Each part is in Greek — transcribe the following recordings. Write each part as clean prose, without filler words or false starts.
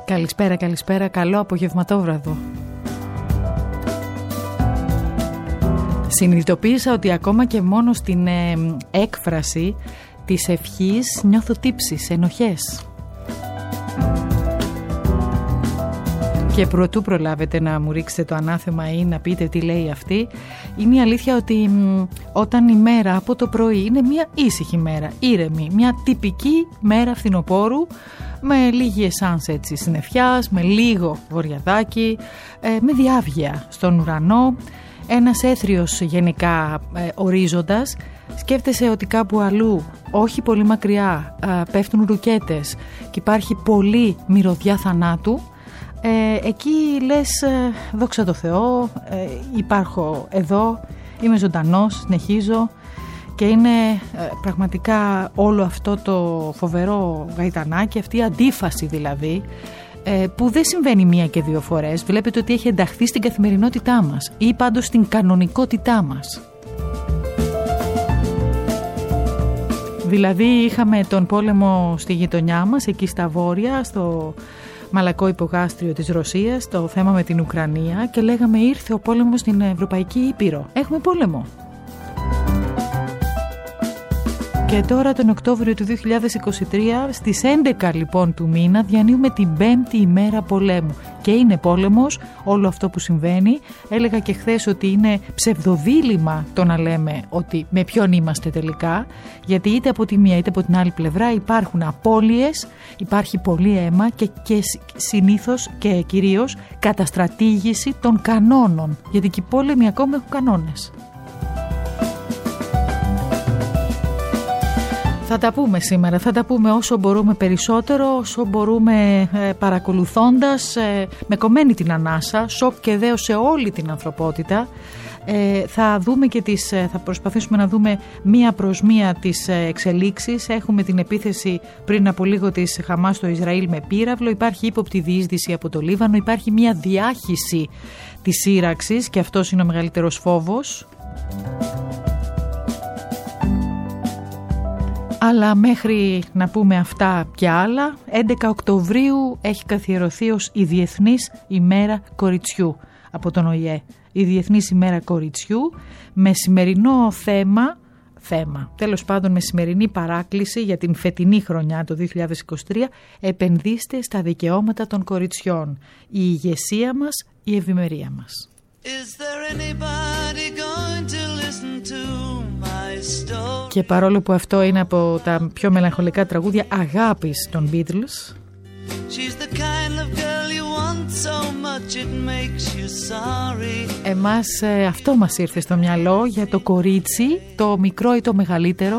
Καλησπέρα, καλό απογευματόβραδο. Συνειδητοποίησα ότι ακόμα και μόνο στην έκφραση της ευχής νιώθω τύψεις, ενοχές. Και προτού προλάβετε να μου ρίξετε το ανάθεμα ή να πείτε τι λέει αυτή, είναι η αλήθεια ότι όταν η μέρα από το πρωί είναι μια ήσυχη μέρα, ήρεμη, μια τυπική μέρα φθινοπόρου, με λίγη εσάνς έτσι συννεφιάς, με λίγο βορειαδάκι, με διάβγεια στον ουρανό, ένας έθριος γενικά ορίζοντας. Σκέφτεσαι ότι κάπου αλλού, όχι πολύ μακριά, πέφτουν ρουκέτες και υπάρχει πολλή μυρωδιά θανάτου. Εκεί λες δόξα τω Θεώ, υπάρχω εδώ, είμαι ζωντανός, συνεχίζω. Και είναι πραγματικά όλο αυτό το φοβερό γαϊτανάκι, αυτή η αντίφαση δηλαδή, που δεν συμβαίνει μία και δύο φορές. Βλέπετε ότι έχει ενταχθεί στην καθημερινότητά μας ή πάντως στην κανονικότητά μας. Δηλαδή είχαμε τον πόλεμο στη γειτονιά μας, εκεί στα βόρεια, στο μαλακό υπογάστριο της Ρωσίας, το θέμα με την Ουκρανία, και λέγαμε ήρθε ο πόλεμος στην Ευρωπαϊκή Ήπειρο. Έχουμε πόλεμο. Και τώρα τον Οκτώβριο του 2023, στις 11 λοιπόν του μήνα, διανύουμε την 5η ημέρα πολέμου. Και είναι πόλεμος όλο αυτό που συμβαίνει. Έλεγα και χθες ότι είναι ψευδοδίλημμα το να λέμε ότι με ποιον είμαστε τελικά, γιατί είτε από τη μία είτε από την άλλη πλευρά υπάρχουν απώλειες, υπάρχει πολύ αίμα και συνήθως και κυρίως καταστρατήγηση των κανόνων, γιατί και οι πόλεμοι ακόμα έχουν κανόνες. Θα τα πούμε σήμερα, θα τα πούμε όσο μπορούμε περισσότερο, όσο μπορούμε παρακολουθώντας με κομμένη την ανάσα, σοκ και δέος σε όλη την ανθρωπότητα. Θα δούμε και θα προσπαθήσουμε να δούμε μία προς μία τις εξελίξεις. Έχουμε την επίθεση πριν από λίγο της Χαμάς στο Ισραήλ με πύραυλο, υπάρχει ύποπτη διείσδυση από το Λίβανο, υπάρχει μία διάχυση της σύραξης και αυτός είναι ο μεγαλύτερος φόβος. Αλλά μέχρι να πούμε αυτά και άλλα, 11 Οκτωβρίου έχει καθιερωθεί ως η Διεθνής ημέρα κοριτσιού από τον ΟΗΕ. Η Διεθνής ημέρα κοριτσιού με σημερινό τέλος πάντων με σημερινή παράκληση για την φετινή χρονιά το 2023, επενδύστε στα δικαιώματα των κοριτσιών. Η ηγεσία μας, η ευημερία μας. Και παρόλο που αυτό είναι από τα πιο μελαγχολικά τραγούδια αγάπης των Beatles, εμάς αυτό μας ήρθε στο μυαλό για το κορίτσι, το μικρό ή το μεγαλύτερο,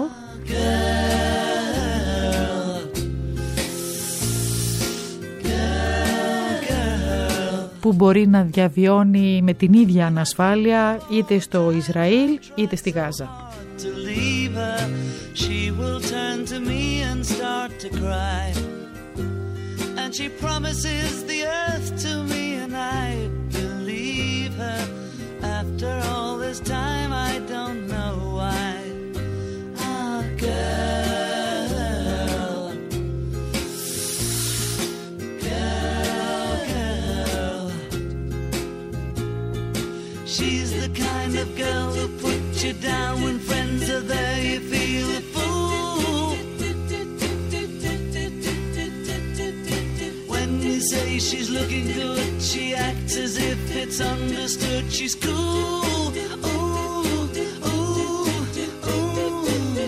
που μπορεί να διαβιώνει με την ίδια ανασφάλεια είτε στο Ισραήλ είτε στη Γάζα. She's the kind of girl who puts you down when friends are there, you feel a fool. When you say she's looking good, she acts as if it's understood. She's cool. Ooh, ooh, ooh,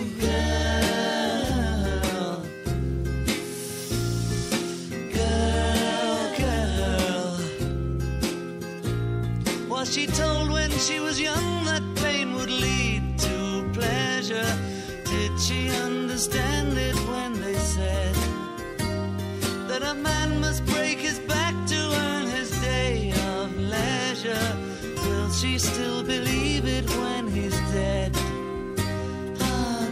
girl. Girl, girl. Was she told when she was young that pain would lead to pleasure? Did she understand it when they said that a man must break his back to earn his day of leisure? Will she still believe it when he's dead? Ah,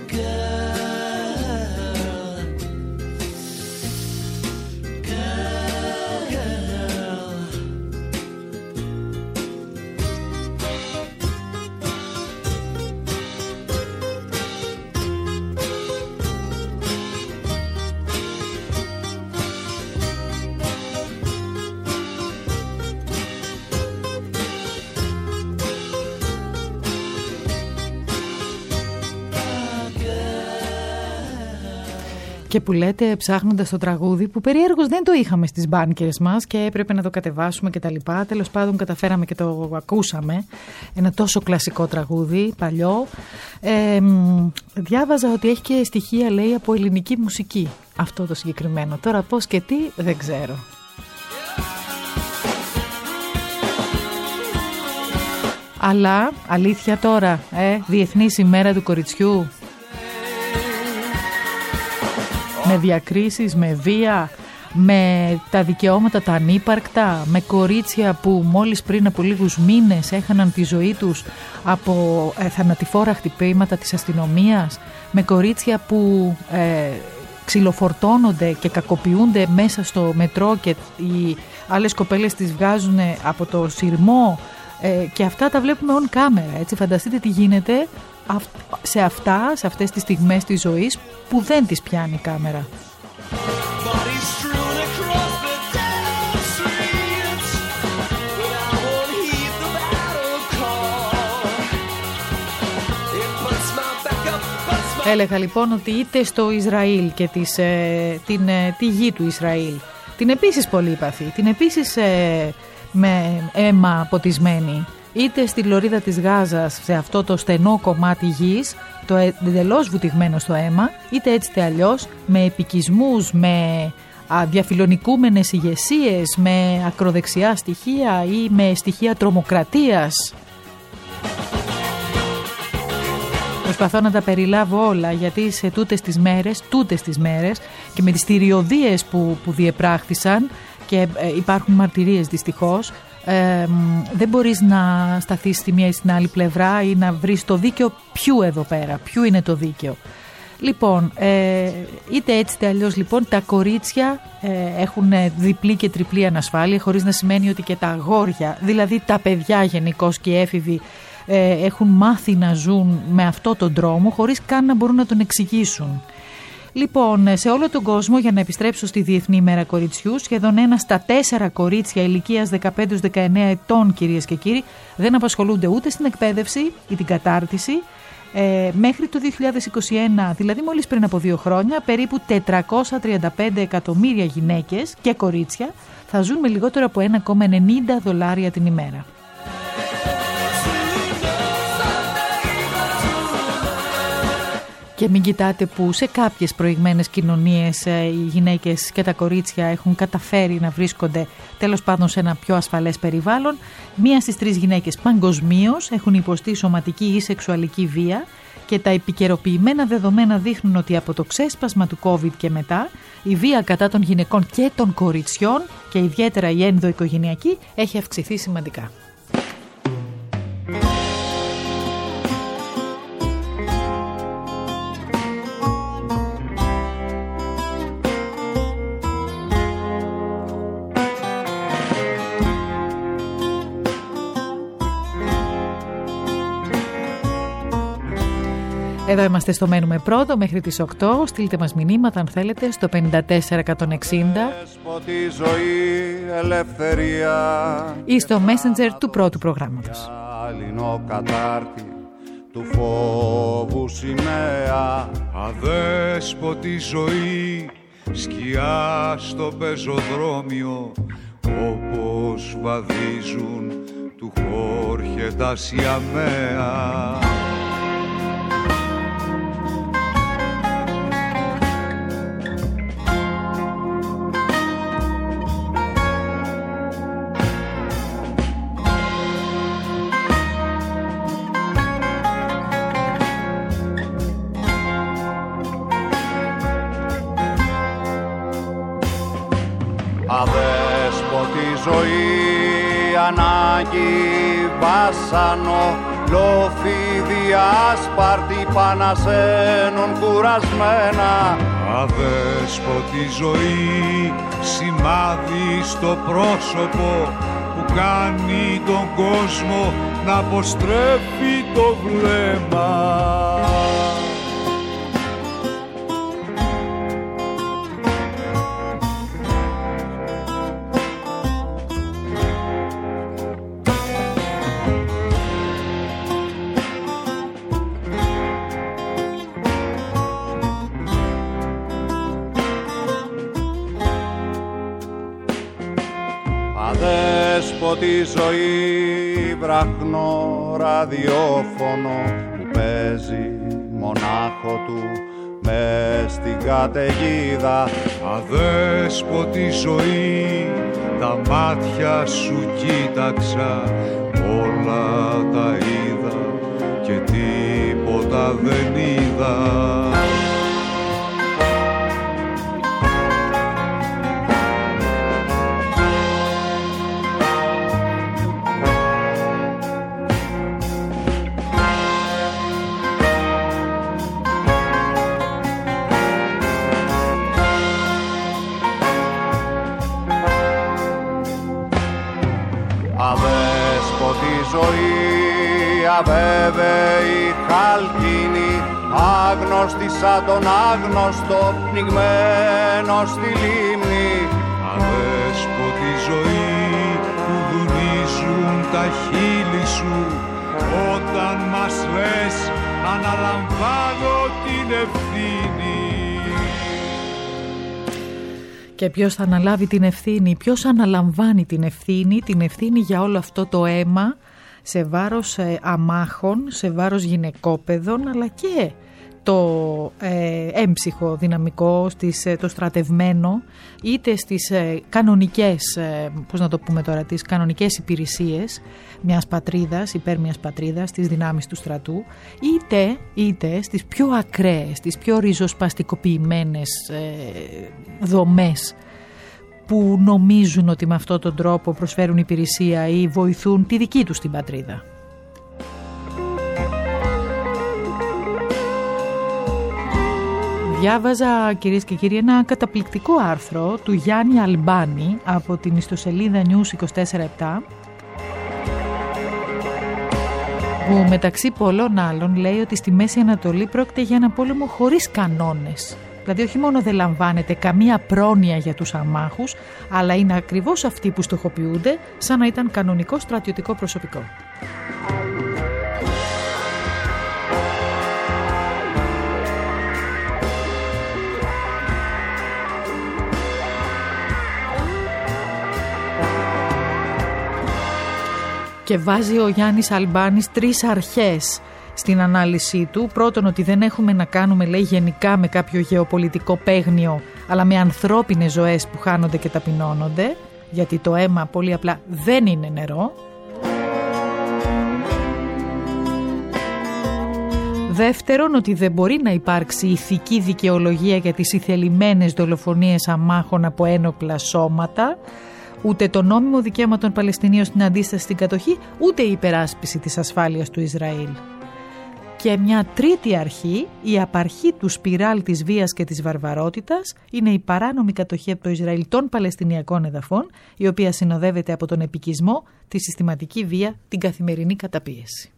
girl, girl, girl. Και που λέτε ψάχνοντας το τραγούδι που περιέργως δεν το είχαμε στις μπάνκες μας και έπρεπε να το κατεβάσουμε και τα λοιπά. Τέλος πάντων καταφέραμε και το ακούσαμε. Ένα τόσο κλασικό τραγούδι, παλιό. Διάβαζα ότι έχει και στοιχεία, λέει, από ελληνική μουσική αυτό το συγκεκριμένο. Τώρα πώς και τι δεν ξέρω. Αλλά αλήθεια τώρα, Διεθνής ημέρα του κοριτσιού. Με διακρίσεις, με βία, με τα δικαιώματα τα ανύπαρκτα, με κορίτσια που μόλις πριν από λίγους μήνες έχαναν τη ζωή τους από θανατηφόρα χτυπήματα της αστυνομίας, με κορίτσια που ξυλοφορτώνονται και κακοποιούνται μέσα στο μετρό και οι άλλες κοπέλες τις βγάζουν από το σειρμό, και αυτά τα βλέπουμε on camera, έτσι. Φανταστείτε τι γίνεται σε αυτές τις στιγμές της ζωής που δεν τις πιάνει η κάμερα. Έλεγα λοιπόν ότι είτε στο Ισραήλ και τη γη του Ισραήλ, την επίσης πολύπαθη, την επίσης με αίμα ποτισμένη, είτε στη λωρίδα της Γάζας, σε αυτό το στενό κομμάτι γης, το εντελώς βουτυγμένο στο αίμα, είτε έτσι είτε αλλιώς, με επικισμούς, με διαφιλονικούμενες ηγεσίες, με ακροδεξιά στοιχεία ή με στοιχεία τρομοκρατίας. Προσπαθώ να τα περιλάβω όλα, γιατί σε τούτες τις μέρες και με τις θηριωδίες που διεπράχθησαν, και υπάρχουν μαρτυρίες δυστυχώς, δεν μπορείς να σταθείς στη μία ή στην άλλη πλευρά ή να βρεις το δίκαιο ποιου εδώ πέρα, ποιου είναι το δίκαιο. Λοιπόν, είτε έτσι είτε αλλιώς, λοιπόν, τα κορίτσια έχουν διπλή και τριπλή ανασφάλεια, χωρίς να σημαίνει ότι και τα αγόρια, δηλαδή τα παιδιά γενικώς και οι έφηβοι, έχουν μάθει να ζουν με αυτό τον τρόμο χωρίς καν να μπορούν να τον εξηγήσουν. Λοιπόν, σε όλο τον κόσμο, για να επιστρέψω στη Διεθνή ημέρα κοριτσιού, σχεδόν 1 στα 4 κορίτσια ηλικίας 15-19 ετών, κυρίες και κύριοι, δεν απασχολούνται ούτε στην εκπαίδευση ή την κατάρτιση. Μέχρι το 2021, δηλαδή μόλις πριν από 2 χρόνια, περίπου 435 εκατομμύρια γυναίκες και κορίτσια θα ζουν με λιγότερο από $1,90 την ημέρα. Και μην κοιτάτε που σε κάποιες προηγμένες κοινωνίες οι γυναίκες και τα κορίτσια έχουν καταφέρει να βρίσκονται τέλος πάντων σε ένα πιο ασφαλές περιβάλλον. 1 στις 3 γυναίκες παγκοσμίως έχουν υποστεί σωματική ή σεξουαλική βία, και τα επικαιροποιημένα δεδομένα δείχνουν ότι από το ξέσπασμα του COVID και μετά η βία κατά των γυναικών και των κοριτσιών, και ιδιαίτερα η ενδοοικογενειακή, έχει αυξηθεί σημαντικά. Εδώ είμαστε στο Μένουμε Πρώτο μέχρι τις 8. Στείλτε μας μηνύματα αν θέλετε στο 54160 ή στο Messenger του πρώτου προγράμματος. Του φόβου σημαία, αδέσποτη ζωή, σκιά στο πεζοδρόμιο, όπως βαδίζουν του Χόρχε τα Σιαμαία. Αδέσποτη ζωή, ανάγκη, βάσανο, λοφίδι, άσπαρτη, πανασένων κουρασμένα. Αδέσποτη ζωή, σημάδι στο πρόσωπο που κάνει τον κόσμο να αποστρέφει το βλέμμα. από τη ζωή βραχνό ραδιόφωνο που παίζει μονάχο του μες στην καταιγίδα. Αδέσποτη ζωή, τα μάτια σου κοίταξα, όλα τα είδα και τίποτα δεν είδα. Ζωή αβέβαιη χαλκίνη, άγνωστη σαν τον άγνωστο, πνιγμένο στη λίμνη. Αδέσποτη ζωή που δουνίζουν τα χείλη σου, όταν μας λες αναλαμβάνω την ευθύνη. Και ποιος θα αναλάβει την ευθύνη, ποιος αναλαμβάνει την ευθύνη για όλο αυτό το αίμα σε βάρος αμάχων, σε βάρος γυναικόπαιδων, αλλά και το έμψυχο δυναμικό, το στρατευμένο, είτε στις κανονικές, πώς να το πούμε τώρα, τις κανονικές υπηρεσίες μιας πατρίδας, υπέρ μιας πατρίδας, στις δυνάμεις του στρατού, είτε στις πιο ακραίες, στις πιο ριζοσπαστικοποιημένες δομές που νομίζουν ότι με αυτόν τον τρόπο προσφέρουν υπηρεσία ή βοηθούν τη δική τους την πατρίδα. Διάβαζα, κυρίες και κύριοι, ένα καταπληκτικό άρθρο του Γιάννη Αλμπάνη από την ιστοσελίδα News 24/7, που μεταξύ πολλών άλλων λέει ότι στη Μέση Ανατολή πρόκειται για ένα πόλεμο χωρίς κανόνες. Δηλαδή όχι μόνο δεν λαμβάνεται καμία πρόνοια για τους αμάχους, αλλά είναι ακριβώς αυτοί που στοχοποιούνται σαν να ήταν κανονικό στρατιωτικό προσωπικό. Και βάζει ο Γιάννης Αλμπάνης 3 αρχές στην ανάλυση του. Πρώτον, ότι δεν έχουμε να κάνουμε, λέει, γενικά με κάποιο γεωπολιτικό παίγνιο, αλλά με ανθρώπινες ζωές που χάνονται και ταπεινώνονται, γιατί το αίμα πολύ απλά δεν είναι νερό. Δεύτερον, ότι δεν μπορεί να υπάρξει ηθική δικαιολογία για τις ηθελημένες δολοφονίες αμάχων από ένοπλα σώματα, ούτε το νόμιμο δικαίωμα των Παλαιστινίων στην αντίσταση στην κατοχή, ούτε η υπεράσπιση της ασφάλειας του Ισραήλ. Και μια τρίτη αρχή, η απαρχή του σπιράλ της βίας και της βαρβαρότητας, είναι η παράνομη κατοχή από το Ισραήλ των Παλαιστινιακών εδαφών, η οποία συνοδεύεται από τον επικισμό, τη συστηματική βία, την καθημερινή καταπίεση.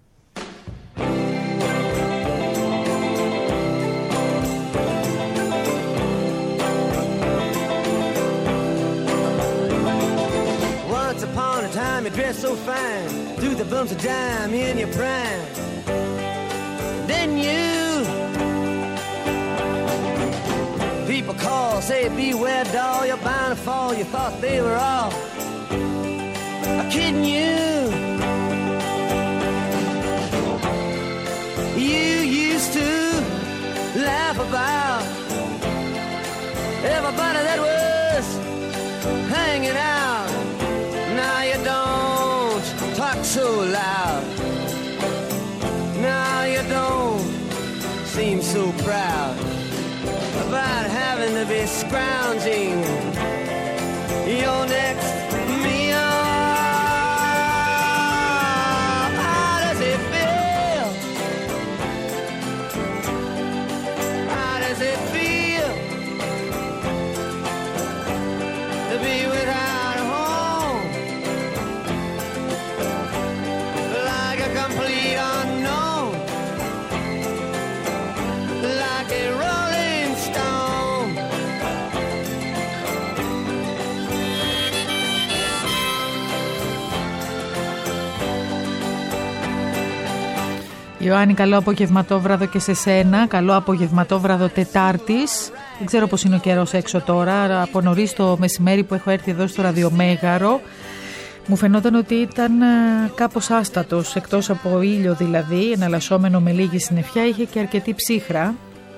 You dress so fine, through the bumps of dime in your prime. Then you people call, say beware doll, you're bound to fall. You thought they were all kidding you. You used to laugh about everybody that was hanging out. Now you don't talk so loud. Now you don't seem so proud about having to be scrounging your next meal. How does it feel? How does it feel to be without complete unknown, like a rolling stone? Ιωάννη, καλό απογευματόβραδο και σε σένα. Καλό απογευματόβραδο Τετάρτης. Δεν ξέρω πώς είναι ο καιρός έξω τώρα. Από νωρίς το μεσημέρι που έχω έρθει εδώ στο Ραδιομέγαρο, Μου φαινόταν ότι ήταν κάπως άστατος, εκτός από ήλιο δηλαδή, εναλλασσόμενο με λίγη συννεφιά, είχε και αρκετή ψύχρα.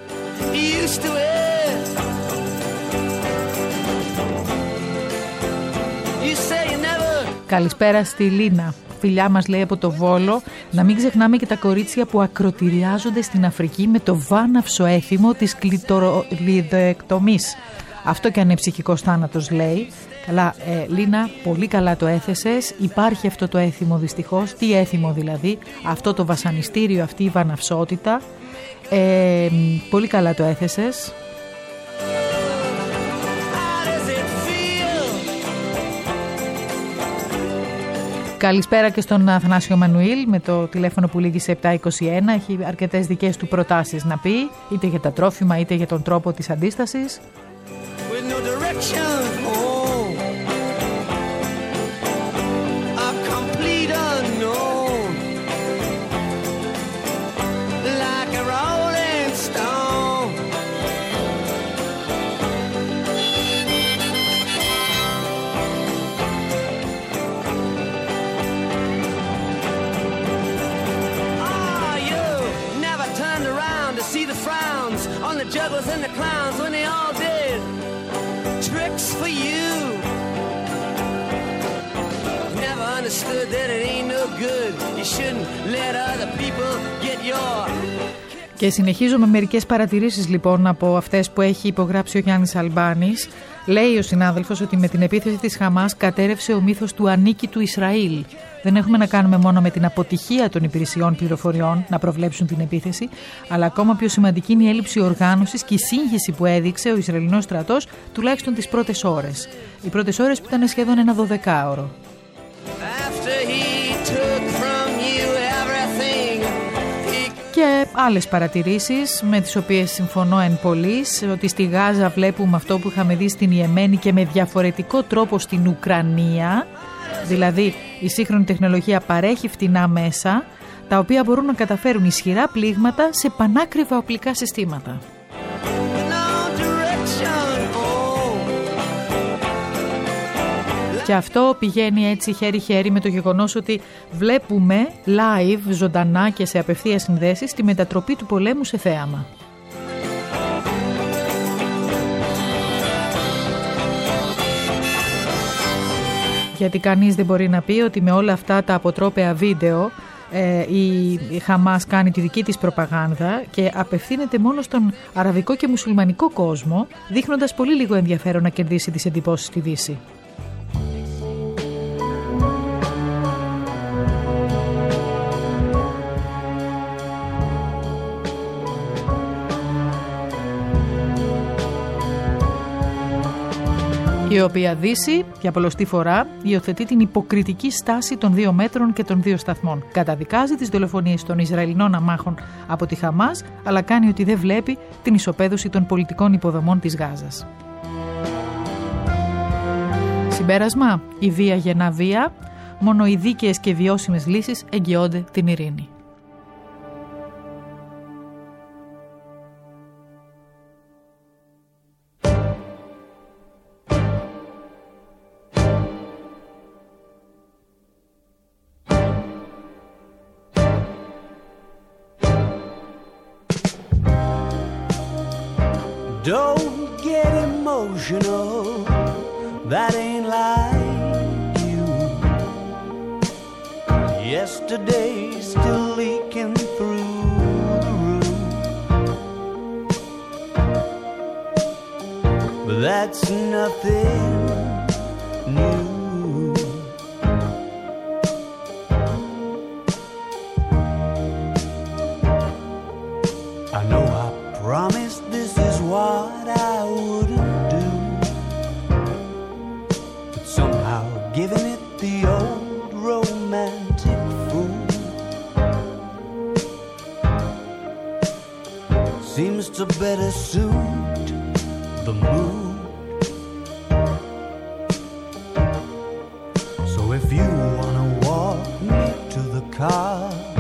Καλησπέρα στη Λίνα. Φιλιά μας, λέει, από το Βόλο. Να μην ξεχνάμε και τα κορίτσια που ακροτηριάζονται στην Αφρική με το βάναυσο έθιμο της κλειτορολιδεκτομής. Αυτό και αν είναι ψυχικός θάνατος, λέει. Καλά, Λίνα, πολύ καλά το έθεσες. Υπάρχει αυτό το έθιμο δυστυχώς. Τι έθιμο δηλαδή? Αυτό το βασανιστήριο, αυτή η βαναυσότητα. Πολύ καλά το έθεσες. Καλησπέρα και στον Αθανάσιο Μανουήλ με το τηλέφωνο που λύγει σε 721. Έχει αρκετές δικές του προτάσεις να πει, είτε για τα τρόφιμα είτε για τον τρόπο της αντίστασης. Jugglers and the clowns when they all did tricks for you. Never understood that it ain't no good. You shouldn't let other people get your... Και συνεχίζω με μερικές παρατηρήσεις λοιπόν από αυτές που έχει υπογράψει ο Γιάννης Αλμπάνης. Λέει ο συνάδελφος ότι με την επίθεση της Χαμάς κατέρευσε ο μύθος του ανίκητου Ισραήλ. Δεν έχουμε να κάνουμε μόνο με την αποτυχία των υπηρεσιών πληροφοριών να προβλέψουν την επίθεση, αλλά ακόμα πιο σημαντική είναι η έλλειψη οργάνωσης και η σύγχυση που έδειξε ο Ισραηλινός στρατός τουλάχιστον τις πρώτες ώρες. Οι πρώτες ώρες που ήταν σχεδόν ένα 12ωρο. Και άλλες παρατηρήσεις με τις οποίες συμφωνώ εν πολλοίς, ότι στη Γάζα βλέπουμε αυτό που είχαμε δει στην Ιεμένη και με διαφορετικό τρόπο στην Ουκρανία. Δηλαδή η σύγχρονη τεχνολογία παρέχει φτηνά μέσα, τα οποία μπορούν να καταφέρουν ισχυρά πλήγματα σε πανάκριβα οπλικά συστήματα. Και αυτό πηγαίνει έτσι χέρι-χέρι με το γεγονός ότι βλέπουμε live, ζωντανά και σε απευθείας συνδέσεις, τη μετατροπή του πολέμου σε θέαμα. Γιατί κανείς δεν μπορεί να πει ότι με όλα αυτά τα αποτρόπαια βίντεο η Χαμάς κάνει τη δική της προπαγάνδα και απευθύνεται μόνο στον αραβικό και μουσουλμανικό κόσμο, δείχνοντας πολύ λίγο ενδιαφέρον να κερδίσει τις εντυπώσεις στη Δύση. Η οποία Δύση, για πολλοστή φορά, υιοθετεί την υποκριτική στάση των 2 μέτρων και των 2 σταθμών. Καταδικάζει τις δολοφονίες των Ισραηλινών αμάχων από τη Χαμάς, αλλά κάνει ότι δεν βλέπει την ισοπαίδωση των πολιτικών υποδομών της Γάζας. Συμπέρασμα, η βία γεννά βία, μόνο οι δίκαιες και βιώσιμες λύσεις εγγυώνται την ειρήνη. Don't get emotional, that ain't like you. Yesterday's still leaking through the roof, but that's nothing new. I know I promised this is what I wouldn't do, but somehow giving it the old romantic fool seems to better suit the mood. So if you wanna walk me to the car,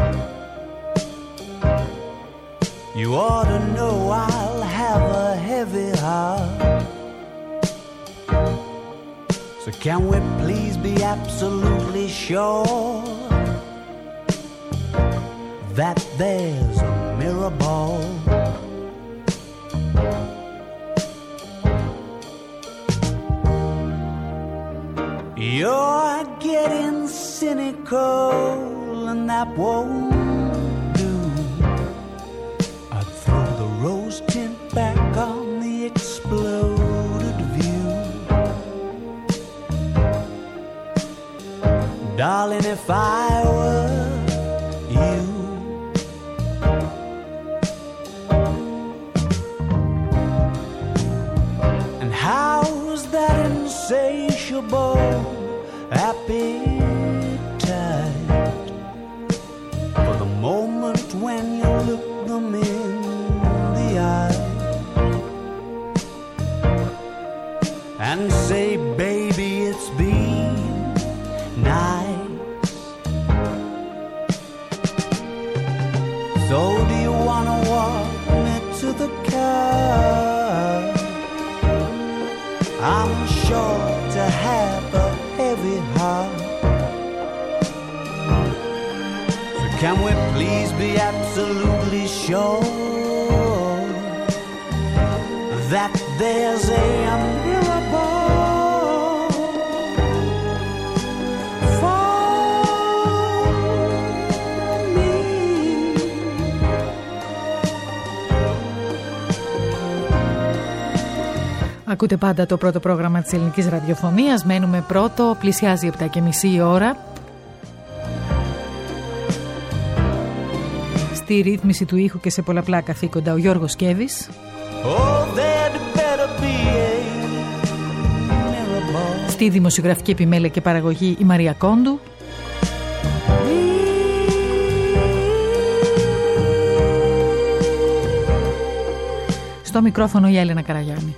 you ought to know I'll have a heavy heart. So can we please be absolutely sure that there's a mirror ball? You're getting cynical and that won't do. I'd throw the rose tint back on the exploded view. Darling, if I were you, and how's that insatiable appetite for the moment when you look them in the eye and say, baby, it's been nice. So do you wanna walk me to the car? I'm sure to have a heavy heart. So can we please be absolutely sure that there's a mirror ball for me? Ακούτε πάντα το πρώτο πρόγραμμα της ελληνικής ραδιοφωνίας. Μένουμε πρώτο, πλησιάζει 7:30 η ώρα. Στη ρύθμιση του ήχου και σε πολλαπλά καθήκοντα ο Γιώργος Σκέβης. Στη δημοσιογραφική επιμέλεια και παραγωγή η Μαρία Κόντου. Στο μικρόφωνο η Έλενα Καραγιάννη.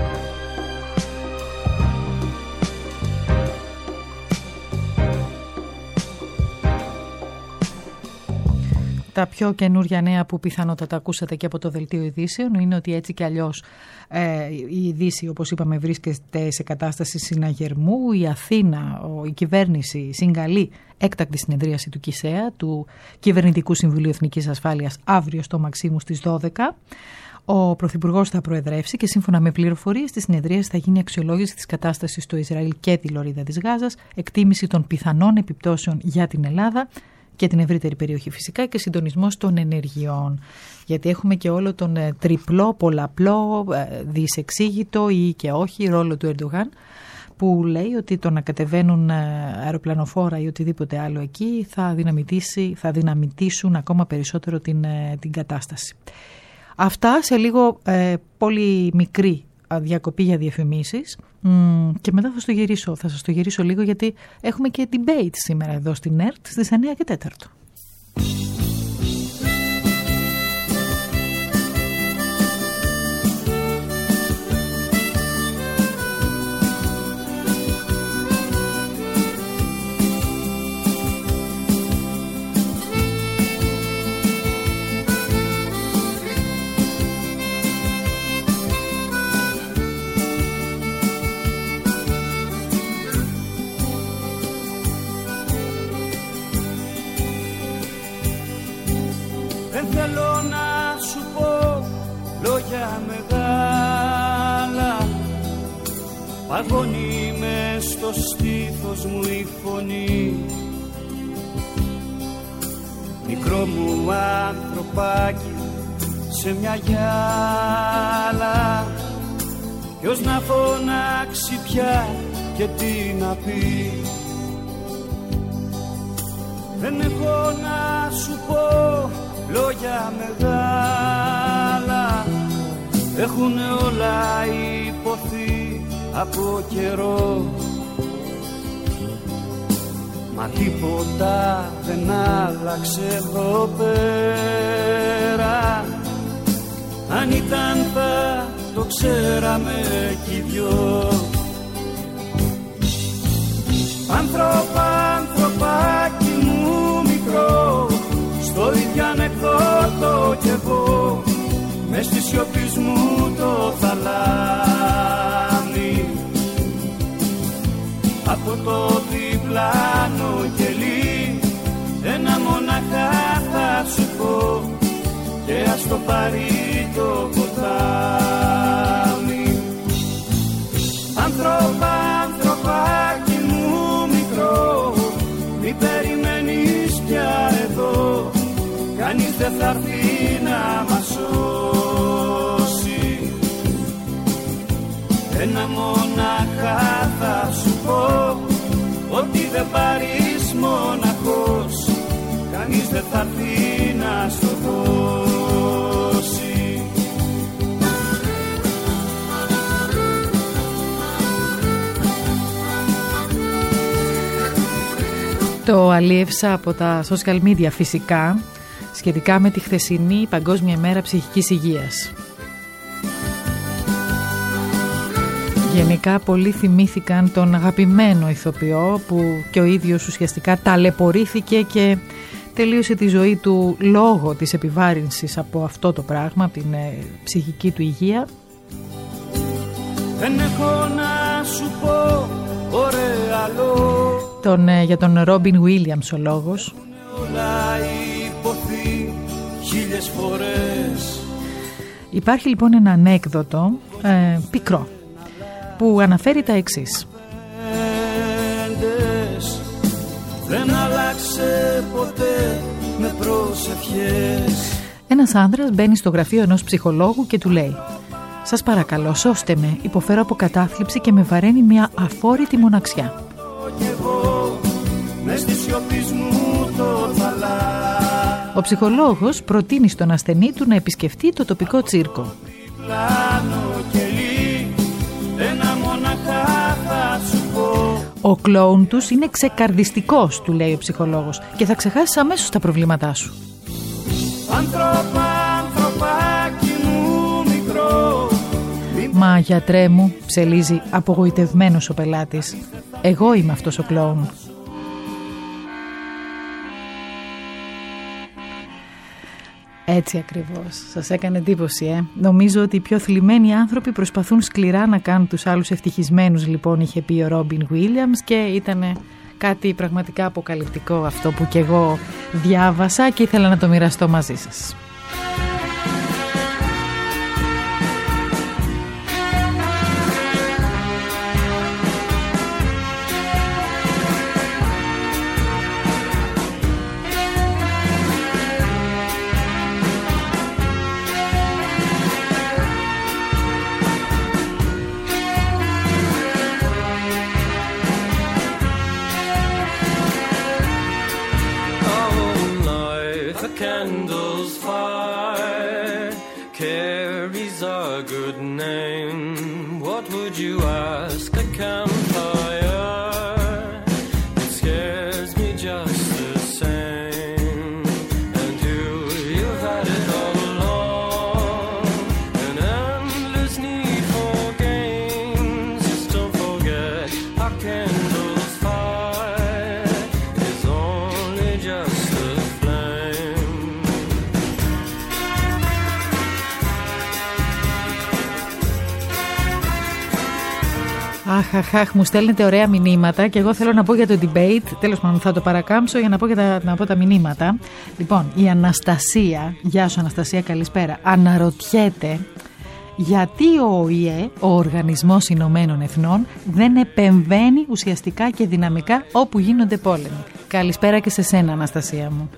Τα πιο καινούρια νέα που πιθανότατα ακούσατε και από το Δελτίο Ειδήσεων είναι ότι έτσι κι αλλιώς η Δύση, όπως είπαμε, βρίσκεται σε κατάσταση συναγερμού. Η Αθήνα, η κυβέρνηση συγκαλεί έκτακτη συνεδρίαση του ΚΙΣΕΑ, του Κυβερνητικού Συμβουλίου Εθνικής Ασφάλειας, αύριο στο Μαξίμου στις 12. Ο Πρωθυπουργός θα προεδρεύσει και σύμφωνα με πληροφορίες στη συνεδρίαση θα γίνει αξιολόγηση της κατάστασης στο Ισραήλ και τη Λωρίδα της Γάζας, εκτίμηση των πιθανών επιπτώσεων για την Ελλάδα και την ευρύτερη περιοχή φυσικά και συντονισμός των ενεργειών. Γιατί έχουμε και όλο τον τριπλό, πολλαπλό, δυσεξήγητο ή και όχι ρόλο του Ερντογάν, που λέει ότι το να κατεβαίνουν αεροπλανοφόρα ή οτιδήποτε άλλο εκεί θα δυναμητήσουν ακόμα περισσότερο την κατάσταση. Αυτά σε λίγο, πολύ μικρή διακοπή για διαφημίσεις και μετά θα σας το γυρίσω λίγο γιατί έχουμε και debate σήμερα εδώ στην ΕΡΤ στις 9 και 4. Παγώνει μες στο στήθος μου η φωνή. Μικρό μου ανθρωπάκι σε μια γυάλα, ποιος να φωνάξει πια και τι να πει. Δεν έχω να σου πω λόγια μεγάλα, έχουνε όλα υποθεί από καιρό. Μα τίποτα δεν άλλαξε εδώ πέρα. Αν ήταν θα το ξέραμε κι οι δυο. Ανθρωπάκι μου μικρό, στο ίδιο ανεκδότο κι εγώ, μες στη σιωπή μου το θαλάμι. από το διπλάνο κελί. Ένα μονάχα θα σου πω και ας το πάρει το ποτάμι. Ανθρωπάκι μου μικρό, μη περιμένεις πια εδώ, κανείς δεν θα έρθει να μας σώσει. Ένα μονάχα θα σου πω, ότι δεν πάρεις μοναχός, κανείς δεν θα έρθει να στο δώσει. Το αλίευσα από τα social media φυσικά, σχετικά με τη χθεσινή Παγκόσμια ημέρα ψυχικής υγείας. Γενικά πολλοί θυμήθηκαν τον αγαπημένο ηθοποιό που και ο ίδιος ουσιαστικά ταλαιπωρήθηκε και τελείωσε τη ζωή του λόγω της επιβάρυνσης από αυτό το πράγμα, από την ψυχική του υγεία. Δεν έχω να σου πω ωραία λόγια. Για τον Ρόμπιν Βίλιαμς ο λόγος. Όλα υποθεί χίλιες φορές. Υπάρχει λοιπόν ένα ανέκδοτο πικρό που αναφέρει τα εξής. Δεν άλλαξε ποτέ με προσευχές. Ένας άνδρας μπαίνει στο γραφείο ενός ψυχολόγου και του λέει: «Σας παρακαλώ, σώστε με, υποφέρω από κατάθλιψη και με βαραίνει μια αφόρητη μοναξιά». Ο ψυχολόγος προτείνει στον ασθενή του να επισκεφτεί το τοπικό τσίρκο. Ο κλόουν τους είναι ξεκαρδιστικός, του λέει ο ψυχολόγος, και θα ξεχάσεις αμέσως τα προβλήματά σου. Μα γιατρέ μου, ψελίζει απογοητευμένος ο πελάτης, εγώ είμαι αυτός ο κλόουν. Έτσι ακριβώς. Σας έκανε εντύπωση, Νομίζω ότι οι πιο θλιμμένοι άνθρωποι προσπαθούν σκληρά να κάνουν τους άλλους ευτυχισμένους, λοιπόν, είχε πει ο Ρόμπιν Βίλιαμς, και ήταν κάτι πραγματικά αποκαλυπτικό αυτό που και εγώ διάβασα και ήθελα να το μοιραστώ μαζί σας. Αχ, μου στέλνετε ωραία μηνύματα και εγώ θέλω να πω για το debate. Τέλος πάντων, θα το παρακάμψω για να πω, να πω τα μηνύματα. Λοιπόν, η Αναστασία, γεια σου Αναστασία, καλησπέρα, αναρωτιέται γιατί ο ΟΗΕ, ο Οργανισμός Ηνωμένων Εθνών, δεν επεμβαίνει ουσιαστικά και δυναμικά όπου γίνονται πόλεμοι. Καλησπέρα και σε σένα Αναστασία μου.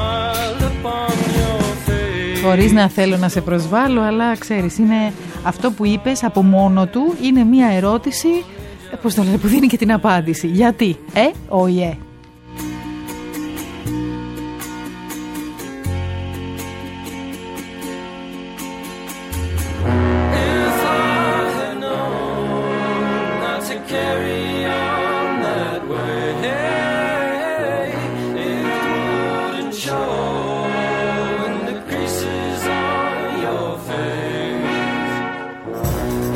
Χωρίς να θέλω να σε προσβάλλω, αλλά ξέρεις, είναι αυτό που είπες από μόνο του, είναι μια ερώτηση, πώς το λένε, που δίνει και την απάντηση. Γιατί, ΟΗΕ.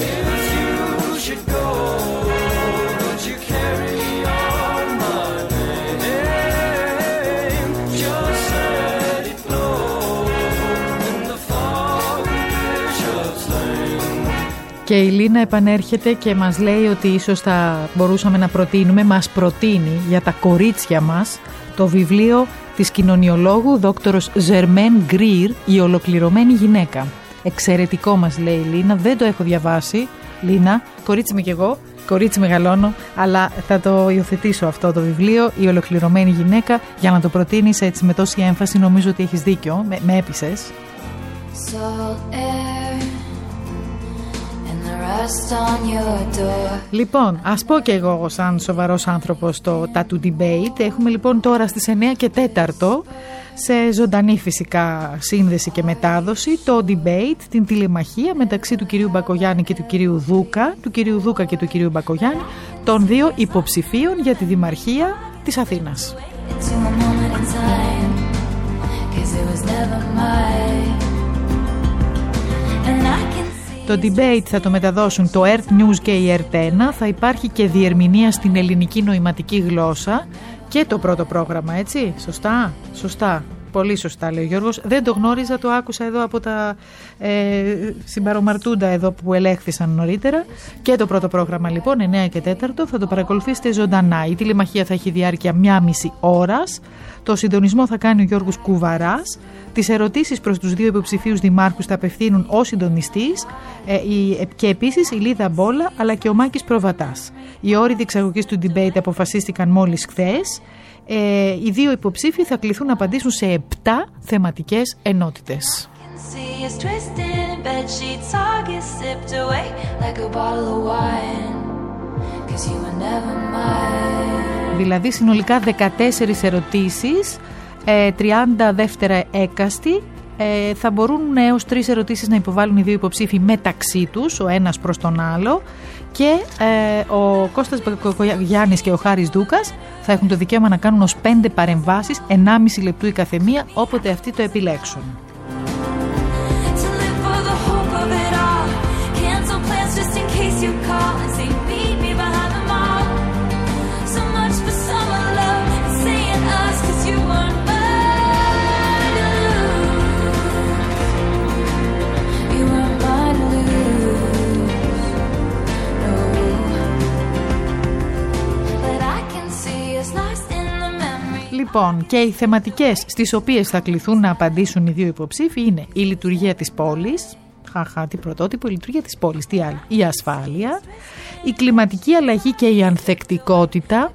Should go, but you carry on my name. Και η Λίνα επανέρχεται και μας λέει ότι ίσως θα μπορούσαμε να προτείνουμε, μας προτείνει για τα κορίτσια μας το βιβλίο της κοινωνιολόγου δόκτωρος Ζερμέν Γκρίρ, «Η ολοκληρωμένη γυναίκα». Εξαιρετικό, μας λέει η Λίνα, δεν το έχω διαβάσει. Λίνα, κορίτσι είμαι κι εγώ, κορίτσι μεγαλώνω, αλλά θα το υιοθετήσω αυτό το βιβλίο, «Η ολοκληρωμένη γυναίκα», για να το προτείνεις έτσι με τόση έμφαση. Νομίζω ότι έχεις δίκιο, με έπεισες. Λοιπόν, ας πω και εγώ σαν σοβαρός άνθρωπος το Tattoo Debate. Έχουμε λοιπόν τώρα στις 9 και 4 σε ζωντανή φυσικά σύνδεση και μετάδοση το debate, την τηλεμαχία μεταξύ του κυρίου Μπακογιάννη και του κυρίου Δούκα, του κυρίου Δούκα και του κυρίου Μπακογιάννη, των δύο υποψηφίων για τη Δημαρχία της Αθήνας. Το debate θα το μεταδώσουν το Earth News και η Earth 1. Θα υπάρχει και διερμηνία στην ελληνική νοηματική γλώσσα και το πρώτο πρόγραμμα, έτσι, σωστά, πολύ σωστά λέει ο Γιώργος. Δεν το γνώριζα, το άκουσα εδώ από τα συμπαρομαρτούντα εδώ που ελέγχθησαν νωρίτερα. Και το πρώτο πρόγραμμα λοιπόν 9 και 4 θα το παρακολουθήσετε ζωντανά. Η τηλεμαχία θα έχει διάρκεια 1,5 ώρας. Το συντονισμό θα κάνει ο Γιώργος Κουβαράς. Τις ερωτήσεις προς τους δύο υποψηφίους δημάρχους θα απευθύνουν ο συντονιστής και επίσης η Λίδα Μπόλα αλλά και ο Μάκης Προβατάς. Οι όροι διεξαγωγής του debate αποφασίστηκαν μόλις χθες. Οι δύο υποψήφοι θα κληθούν να απαντήσουν σε 7 θεματικές ενότητες. Δηλαδή συνολικά 14 ερωτήσεις, 30 δεύτερα έκαστη. Θα μπορούν έως 3 ερωτήσεις να υποβάλουν οι δύο υποψήφοι μεταξύ τους, ο ένας προς τον άλλο, και ο Κώστας Μπακογιάννης και ο Χάρης Δούκας θα έχουν το δικαίωμα να κάνουν ως 5 παρεμβάσεις, 1,5 λεπτού η καθεμία, όποτε αυτοί το επιλέξουν. Λοιπόν, και οι θεματικές στις οποίες θα κληθούν να απαντήσουν οι δύο υποψήφοι είναι η λειτουργία της πόλης, τι πρωτότυπο, η λειτουργία της πόλης, τι άλλο, η ασφάλεια, η κλιματική αλλαγή και η ανθεκτικότητα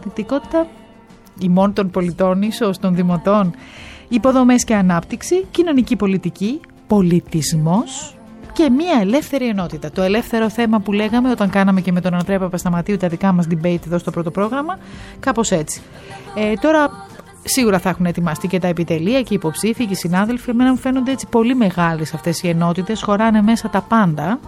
ημών των πολιτών, ίσως των δημοτών, υποδομές και ανάπτυξη, κοινωνική πολιτική, πολιτισμός και μια ελεύθερη ενότητα. Το ελεύθερο θέμα που λέγαμε όταν κάναμε και με τον Ανδρέα Παπασταματίου τα δικά μας debate εδώ στο πρώτο πρόγραμμα, κάπως έτσι. Τώρα σίγουρα θα έχουν ετοιμαστεί και τα επιτελεία και οι υποψήφοι και οι συνάδελφοι. Εμένα μου φαίνονται έτσι πολύ μεγάλες αυτές οι ενότητες, χωράνε μέσα τα πάντα.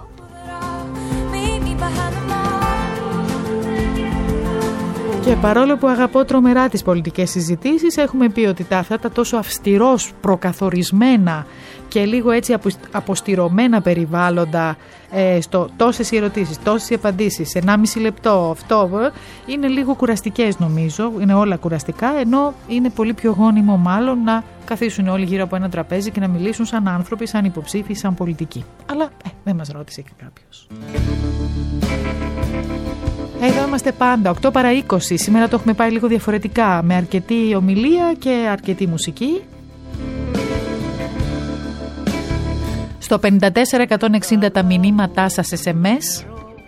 Και παρόλο που αγαπώ τρομερά τις πολιτικές συζητήσεις, έχουμε πει ότι αυτά τα τόσο αυστηρός προκαθορισμένα και λίγο έτσι αποστηρωμένα περιβάλλοντα, στο τόσες οι ερωτήσεις, τόσες οι απαντήσεις, 1,5 λεπτό, αυτό είναι λίγο κουραστικές νομίζω, είναι όλα κουραστικά, ενώ είναι πολύ πιο γόνιμο μάλλον να καθίσουν όλοι γύρω από ένα τραπέζι και να μιλήσουν σαν άνθρωποι, σαν υποψήφοι, σαν πολιτικοί. Αλλά δεν μας ρώτησε και κάποιος. Εδώ είμαστε πάντα, 8 παρά 20. Σήμερα το έχουμε πάει λίγο διαφορετικά, με αρκετή ομιλία και αρκετή μουσική. Στο 54-160 τα μηνύματά σας SMS,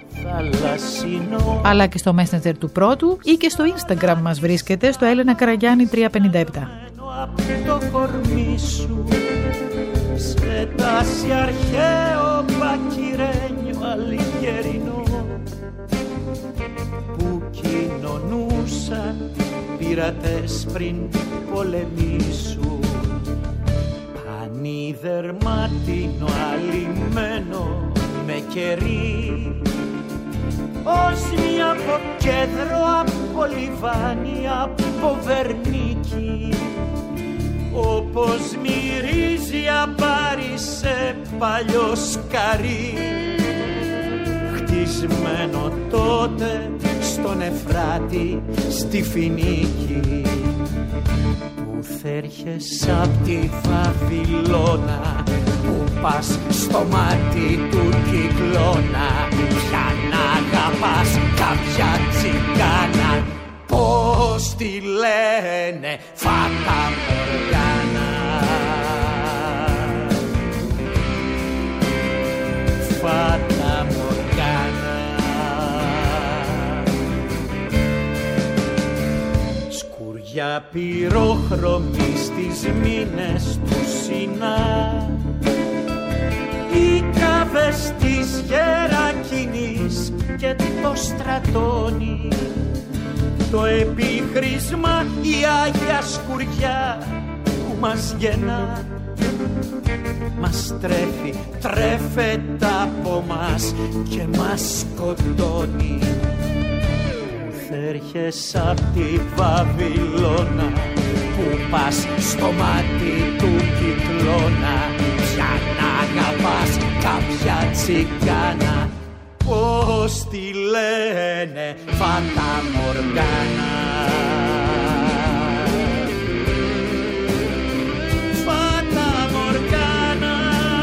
αλλά και στο Messenger του πρώτου ή και στο Instagram μας βρίσκεται, στο Έλενα Καραγιάννη 357. Το κορμί σου σε τάση αρχαίο πακυρένιο αλικερινό που κοινωνούσαν πειρατές πριν πολεμήσουν, ανιδερμάτινο αλυμένο με κερί, ως μια από κέντρο, από λιβάνι, από βερνίκι, όπως μυρίζει απάρι σε παλιό σκαρί, χτισμένο τότε στον Εφράτη στη Φινίκη, που θέρχες απ' τη Βαβυλώνα, που πας στο μάτι του κυκλώνα. Πια να αγαπάς κάποια τσιγκάνα. Πώς τη λένε, Φάτα Μοργάνα. Φάτα Μοργάνα. Σκουριά πυρόχρωμη στις μήνες του Σινά. Οι κάβες της Γερακίνης και το στρατώνει. Το επίχρησμα η Άγια Σκουριά που μας γεννά. Μας τρέφει, τρέφεται από μας και μας σκοτώνει. Θέρχες απ' τη Βαβυλώνα που πας στο μάτι του κυκλώνα. Πια να αγαπάς κάποια τσιγκάνα. Πώς τη λένε, Φάτα Μοργάνα. Φάτα Μοργάνα.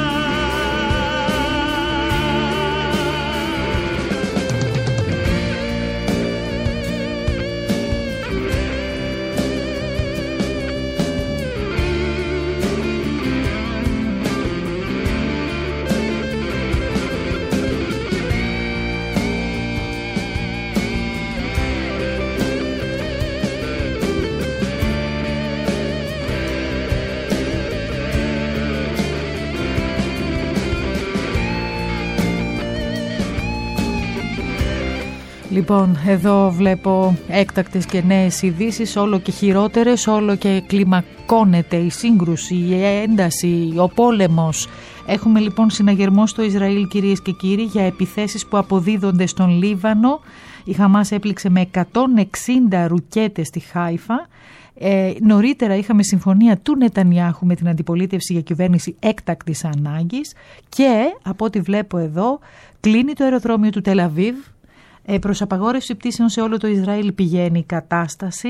Λοιπόν, εδώ βλέπω έκτακτες και νέες ειδήσεις, όλο και χειρότερες, όλο και κλιμακώνεται η σύγκρουση, η ένταση, ο πόλεμος. Έχουμε λοιπόν συναγερμό στο Ισραήλ, κυρίες και κύριοι, για επιθέσεις που αποδίδονται στον Λίβανο. Η Χαμάς έπληξε με 160 ρουκέτες στη Χάιφα. Νωρίτερα είχαμε συμφωνία του Νετανιάχου με την αντιπολίτευση για κυβέρνηση έκτακτης ανάγκης και από ό,τι βλέπω εδώ κλείνει το αεροδρόμιο του Τελ-Αβίβ. Προς απαγόρευση πτήσεων σε όλο το Ισραήλ πηγαίνει η κατάσταση.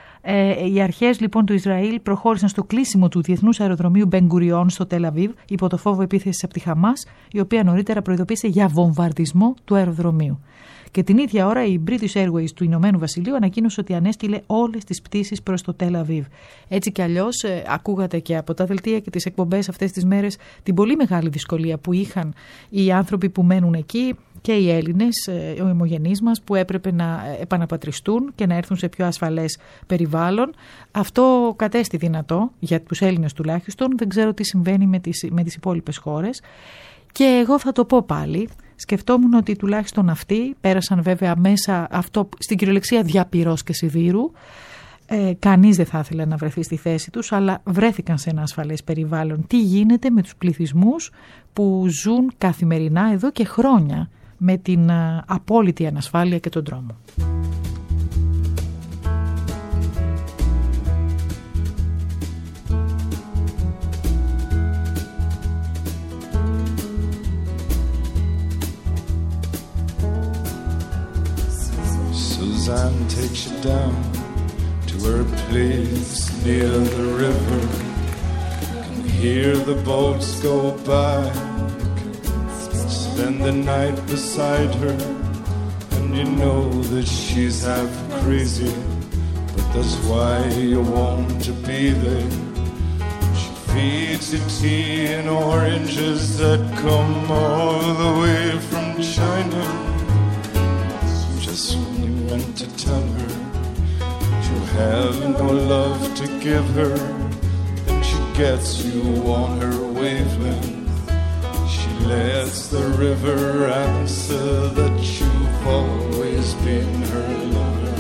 Οι αρχές λοιπόν του Ισραήλ προχώρησαν στο κλείσιμο του διεθνούς αεροδρομίου Μπεν-Γκουριόν στο Τελ-Αβίβ υπό το φόβο επίθεσης από τη Χαμάς, η οποία νωρίτερα προειδοποίησε για βομβαρδισμό του αεροδρομίου. Και την ίδια ώρα η British Airways του Ηνωμένου Βασιλείου ανακοίνωσε ότι ανέστειλε όλες τις πτήσεις προς το Τελ-Αβίβ. Έτσι κι αλλιώς ακούγατε και από τα δελτία και τις εκπομπές αυτές τις μέρες την πολύ μεγάλη δυσκολία που είχαν οι άνθρωποι που μένουν εκεί και οι Έλληνες, ο αιμογενείς μας, που έπρεπε να επαναπατριστούν και να έρθουν σε πιο ασφαλές περιβάλλον. Αυτό κατέστη δυνατό για τους Έλληνες τουλάχιστον. Δεν ξέρω τι συμβαίνει με τις υπόλοιπες χώρες. Και εγώ θα το πω πάλι. Σκεφτόμουν ότι τουλάχιστον αυτοί πέρασαν βέβαια μέσα αυτό στην κυριολεξία διαπυρός και σιδήρου. Κανείς δεν θα ήθελε να βρεθεί στη θέση τους, αλλά βρέθηκαν σε ένα ασφαλές περιβάλλον. Τι γίνεται με τους πληθυσμούς που ζουν καθημερινά εδώ και χρόνια με την απόλυτη ανασφάλεια και τον τρόμο. Suzanne takes you down to her place near the river. You can hear the boats go by. Spend the night beside her, and you know that she's half crazy, but that's why you want to be there. She feeds you tea and oranges that come all the way from China. Just when you want to tell her you have no love to give her, then she gets you on her wavelength. She lets the river answer that you've always been her lover.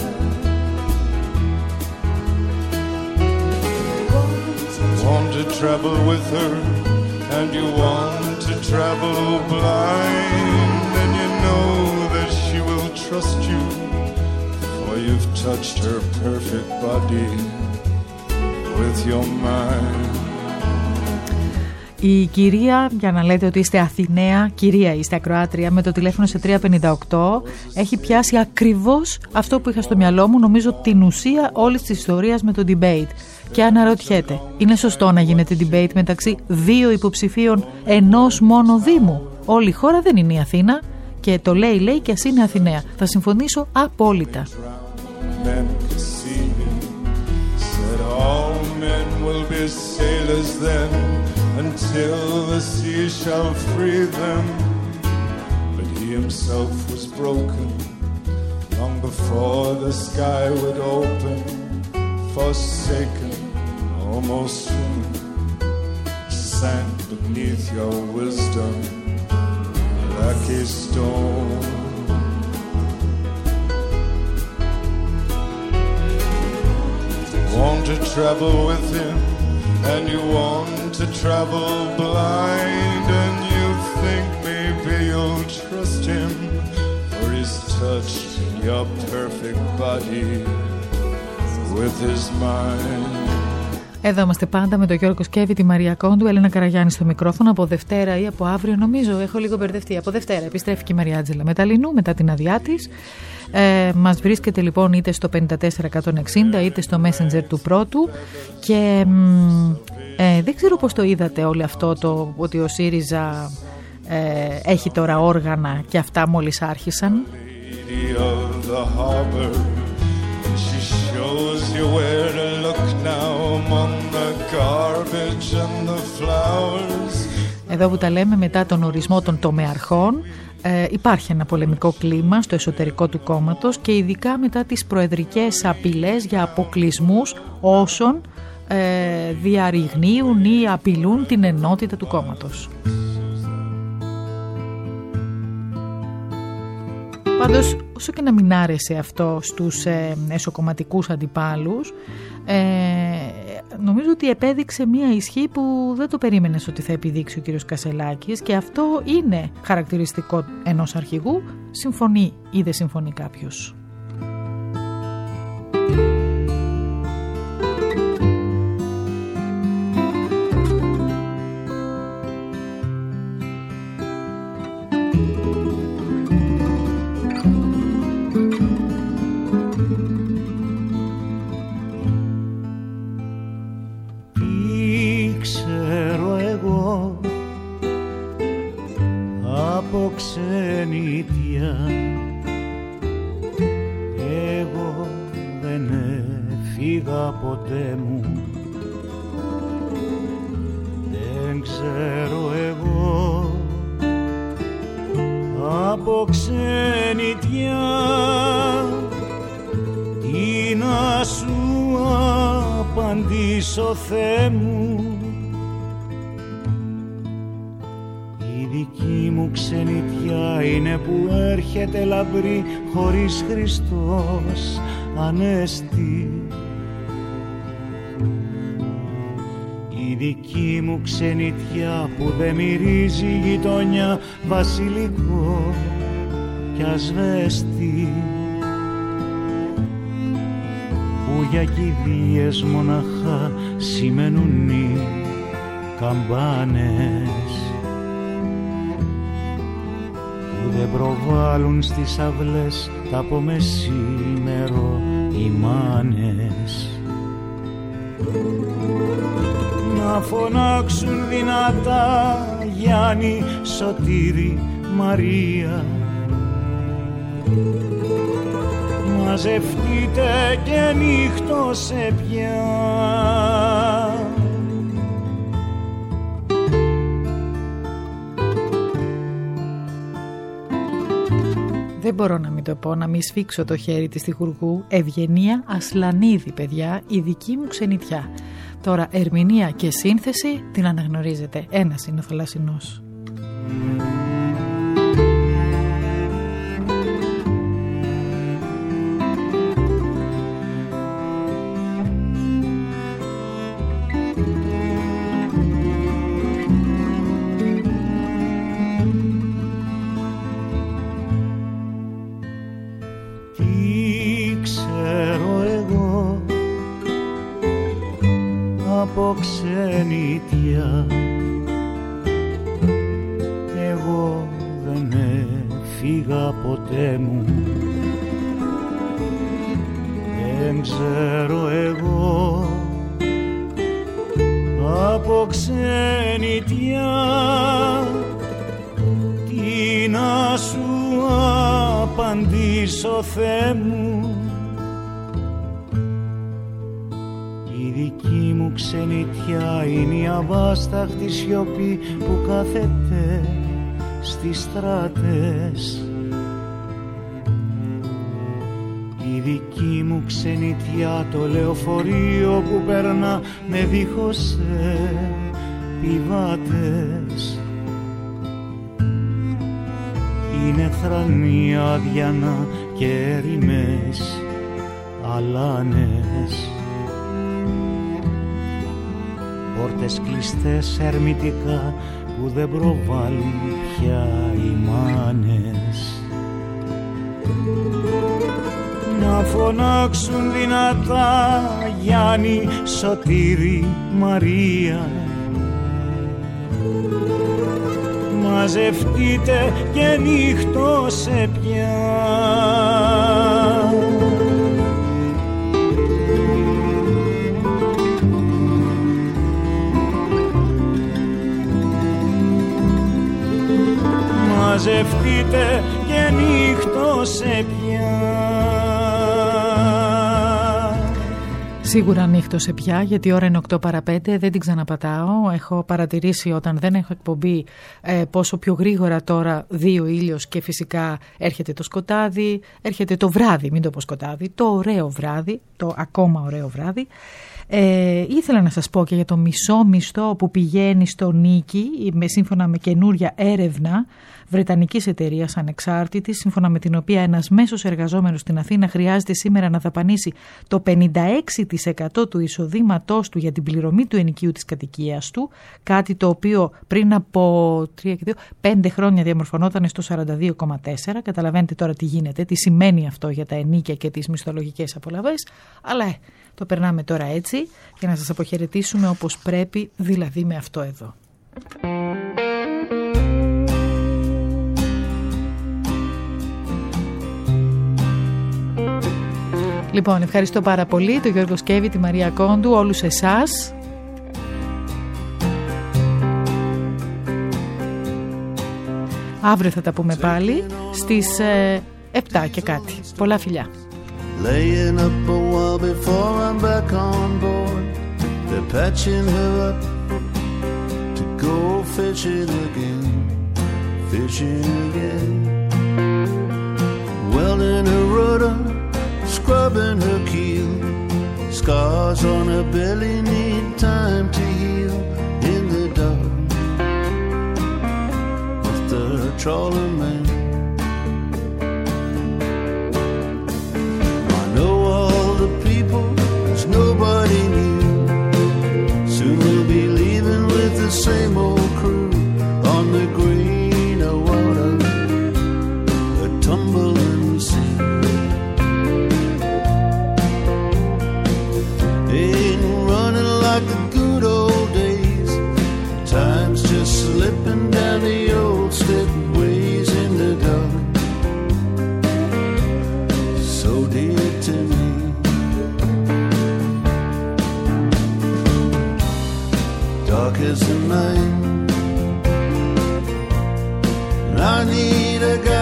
Want to travel with her, and you want to travel blind, and you know that she will trust you, for you've touched her perfect body with your mind. Η κυρία, για να λέτε ότι είστε Αθηναία, κυρία είστε ακροάτρια, με το τηλέφωνο σε 358, έχει πιάσει ακριβώς αυτό που είχα στο μυαλό μου, νομίζω την ουσία όλης της ιστορίας με το debate. Και αναρωτιέται, είναι σωστό να γίνεται debate μεταξύ δύο υποψηφίων ενός μόνο δήμου? Όλη η χώρα δεν είναι η Αθήνα και το λέει και ας είναι Αθηναία. Θα συμφωνήσω απόλυτα. Until the sea shall free them. But he himself was broken long before the sky would open. Forsaken, almost human, sank beneath your wisdom like a stone. Want to travel with him, and you want to travel blind, and you think maybe you'll trust him, for he's touched your perfect body with his mind. Εδώ είμαστε πάντα με τον Γιώργο Σκέβη, τη Μαρία Κόντου, Έλενα Καραγιάννη στο μικρόφωνο. Από Δευτέρα ή από αύριο, νομίζω, έχω λίγο μπερδευτεί. Από Δευτέρα επιστρέφει και η Μαριάτζελα Μεταλλινού μετά την αδειά της. Μας βρίσκεται λοιπόν είτε στο 54160 είτε στο Messenger του Πρώτου. Και δεν ξέρω πώς το είδατε όλο αυτό, το ότι ο ΣΥΡΙΖΑ έχει τώρα όργανα και αυτά μόλις άρχισαν. Εδώ που τα λέμε, μετά τον ορισμό των τομεαρχών, υπάρχει ένα πολεμικό κλίμα στο εσωτερικό του κόμματος και ειδικά μετά τις προεδρικές απειλές για αποκλεισμούς όσων διαρριγνύουν ή απειλούν την ενότητα του κόμματος. Πάντως, όσο και να μην άρεσε αυτό στους εσωκομματικούς αντιπάλους, νομίζω ότι επέδειξε μία ισχύ που δεν το περίμενες ότι θα επιδείξει ο κύριος Κασελάκης, και αυτό είναι χαρακτηριστικό ενός αρχηγού, συμφωνεί ή δεν συμφωνεί κάποιος. Ξενιτιά, εγώ δεν έφυγα ποτέ μου, δεν ξέρω εγώ από ξενιτιά τι να σου απαντήσω, Θεέ μου. Η δική μου ξενιτιά είναι που έρχεται λαμπρή χωρίς Χριστός Ανέστη. Η δική μου ξενιτιά που δεν μυρίζει γειτονιά βασιλικό κι ασβέστη, που για κηδείες μοναχά σημαίνουν οι καμπάνες, δεν προβάλλουν στις αυλές τα από μεσήμερο οι μάνες. Να φωνάξουν δυνατά Γιάννη, Σωτήρη, Μαρία, μαζευτείτε και νύχτωσε πια. Δεν μπορώ να μην το πω, να μην σφίξω το χέρι της Τυχουργού. Ευγενία Ασλανίδη, παιδιά, η δική μου ξενιτιά. Τώρα ερμηνεία και σύνθεση την αναγνωρίζετε. Ένας είναι ο Θαλασσινός. Από ξενιτιά, πήγα ποτέ μου. Δεν ξέρω εγώ από ξενιτιά τι να σου απαντήσω, Θεέ μου. Η δική μου ξενιτιά είναι η αβάσταχτη σιωπή που κάθεται στις στράτες. Η δική μου ξενιτιά το λεωφορείο που περνά με δίχως πιβάτες. Είναι θρανία αδιανά και έρημες αλάνες. Πόρτες κλειστές ερμητικά που δεν προβάλλουν πια οι μάνες. Να φωνάξουν δυνατά Γιάννη, Σωτήρη, Μαρία. Μαζευτείτε και νύχτωσε πια. Μαζευτείτε και νύχτωσε πια. Σίγουρα νύχτωσε πια, γιατί η ώρα είναι 8 παρα 5, δεν την ξαναπατάω. Έχω παρατηρήσει όταν δεν έχω εκπομπή πόσο πιο γρήγορα τώρα δει ο ήλιος και φυσικά έρχεται το σκοτάδι, έρχεται το βράδυ, μην το πω σκοτάδι, το ωραίο βράδυ, το ακόμα ωραίο βράδυ. Ήθελα να σας πω και για το μισό μισθό που πηγαίνει στο νίκη, σύμφωνα με καινούρια έρευνα βρετανικής εταιρείας ανεξάρτητης, σύμφωνα με την οποία ένας μέσος εργαζόμενος στην Αθήνα χρειάζεται σήμερα να δαπανίσει το 56% του εισοδήματός του για την πληρωμή του ενοικίου της κατοικίας του, κάτι το οποίο πριν από 5 χρόνια διαμορφωνόταν στο 42,4%. Καταλαβαίνετε τώρα τι γίνεται, τι σημαίνει αυτό για τα ενοίκια και τις μισθολογικές απολαβές, αλλά το περνάμε τώρα έτσι για να σας αποχαιρετήσουμε όπως πρέπει, δηλαδή με αυτό εδώ. Λοιπόν, ευχαριστώ πάρα πολύ τον Γιώργο Σκέβη, τη Μαρία Κόντου, όλους εσάς. Αύριο θα τα πούμε πάλι στις 7 και κάτι. Πολλά φιλιά. Laying up a while before I'm back on board. They're patching her up to go fishing again, fishing again. Welding her rudder, scrubbing her keel. Scars on her belly need time to heal. In the dark with the trawler man. Nobody knew. Soon we'll be leaving with the same old crew on the greener water, a tumbling sea. Ain't running like the good old days. Time's just slipping down the old slipways in the dark. So dear to me. Dark as the night, and I need a guy